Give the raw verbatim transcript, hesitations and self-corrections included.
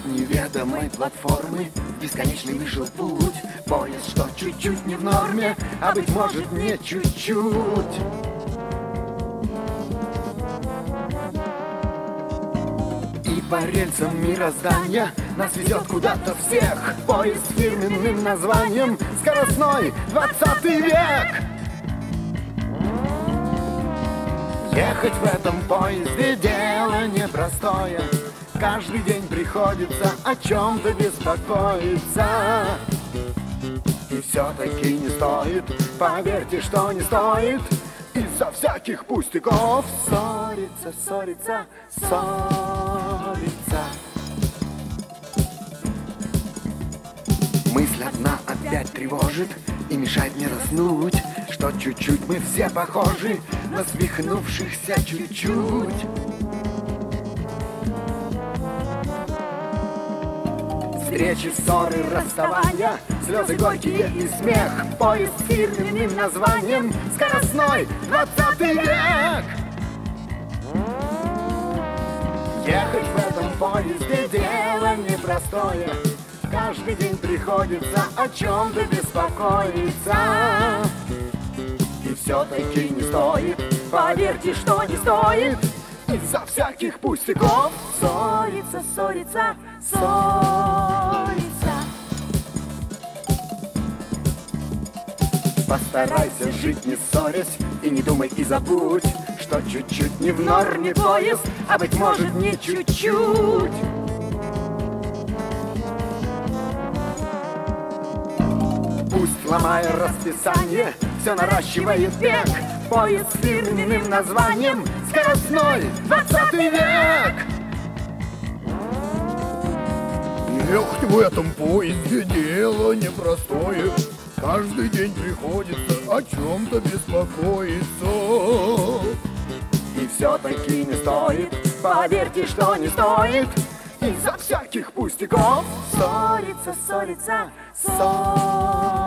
неведомой платформы в бесконечный вышел путь. Поезд, что чуть-чуть не в норме, а быть может не чуть-чуть. И по рельсам мироздания нас везет куда-то всех поезд с фирменным названием «Скоростной двадцатый век». Ехать в этом поезде дело непростое. Каждый день приходится о чем-то беспокоиться. И все-таки не стоит, поверьте, что не стоит из-за всяких пустяков ссориться, ссориться, ссориться. Мысль одна опять тревожит и мешает мне заснуть, что чуть-чуть мы все похожи на свихнувшихся чуть-чуть. Встречи, ссоры, расставания, слезы горькие и смех. Поезд с фирменным названием «Скоростной двадцатый век». Ехать в этом поезде дело непростое. Каждый день приходится о чем-то беспокоиться. И все-таки не стоит, поверьте, что не стоит из-за всяких пустяков ссориться, ссориться, ссориться. Постарайся жить не ссорясь и не думай и забудь, что чуть-чуть не в норме поезд, а быть может не чуть-чуть. Пусть, ломая расписание, все наращивает бег поезд с фирменным названием «Скоростной двадцатый век». Ехать в этом поезде дело непростое. Каждый день приходится о чем-то беспокоиться. И все-таки не стоит, поверьте, что не стоит из-за всяких пустяков ссориться, ссориться, ссориться.